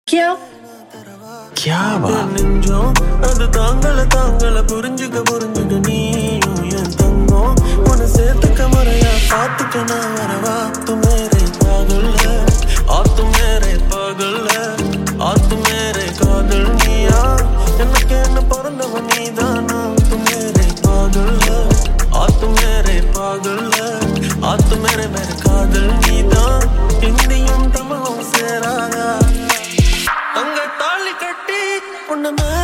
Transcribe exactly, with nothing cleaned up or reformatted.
क्या क्या बात நெஞ்சம் அது தாங்கள தாங்கள புரிஞ்சுக்க புரிஞ்சுக்க நீயும் என் தங்கம் உன்னை சேர்த்துக்க முறையா பார்த்துக்க நான் வரவா तू मेरे पागल है और तू मेरे पागल है और तू मेरे कादल நீயா எனக்கு என்ன பிறந்தவன் நீதானா तू मेरे पागल है और तू मेरे पागल है और तू मेरे मेरे कादल நீதான் இந்தியும் தமிழும் சேராதா தங்க தாலி கட்டி உன்னை